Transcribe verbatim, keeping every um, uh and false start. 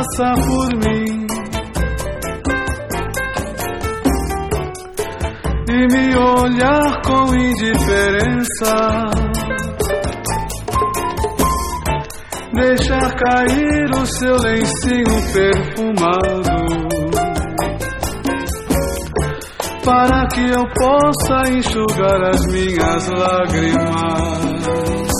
passa por mim e me olhar com indiferença, deixar cair o seu lencinho perfumado para que eu possa enxugar as minhas lágrimas.